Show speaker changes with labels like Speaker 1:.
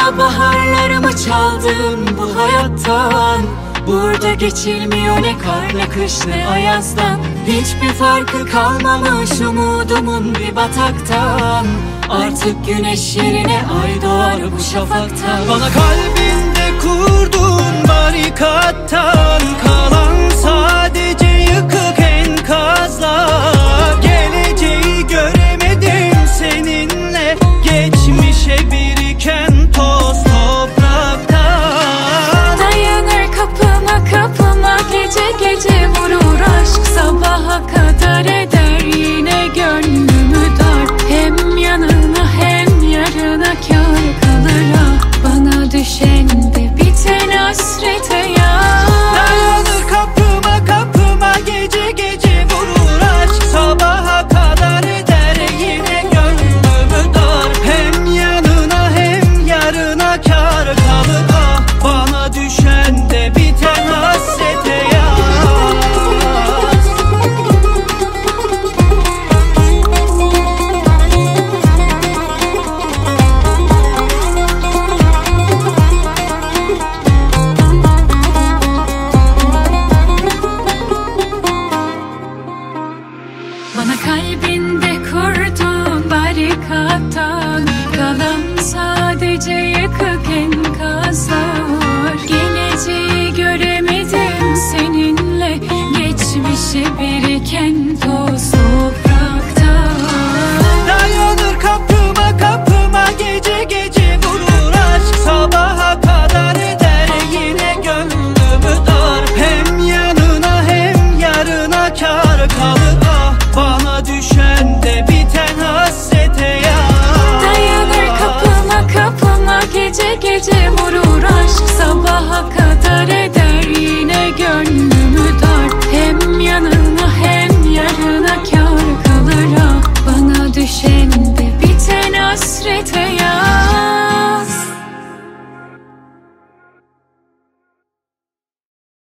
Speaker 1: Bana baharlarımı çaldın bu hayattan. Burada geçilmiyor ne kar ne kış ne ayazdan. Hiçbir farkı kalmamış umudumun bir bataktan. Artık güneş yerine ay doğar bu şafaktan.
Speaker 2: Bana kalbinde kurduğun barikattan kalan sadece yıkık enkazlar. Geleceği göremedim seninle, geçmişe biriken toz topraktan.
Speaker 1: Dayanır kapıma kapıma gece gece vurur aşk. Sabaha kadar eder yine gönlümü dar. Hem yanına hem yarına kâr kalır ah. Bana düşen de biten hasrete ya.
Speaker 2: Dayanır kapıma kapıma gece gece vurur aşk. Sabaha kadar eder yine gönlümü dar. Hem yanına hem yarına kâr kalır ah. Bana düşen de biten hasrete ya.
Speaker 1: Bana kalbinde kurduğun barikattan kalan sadece yıkık enkazlar. Geleceği göremedim seninle, geçmişe biriken toz topraktan.
Speaker 2: Dayanır kapıma kapıma gece gece vurur aşk. Sabaha kadar eder yine gönlümü dar. Hem yanına hem yarına kâr kalır ah. Bana düşen de biten hasrete ya.
Speaker 1: Dayanır kapıma kapıma gece gece vurur aşk. Sabaha kadar eder yine gönlümü dar. Hem yanına hem yarına kâr kalır ah. Bana düşen de biten hasrete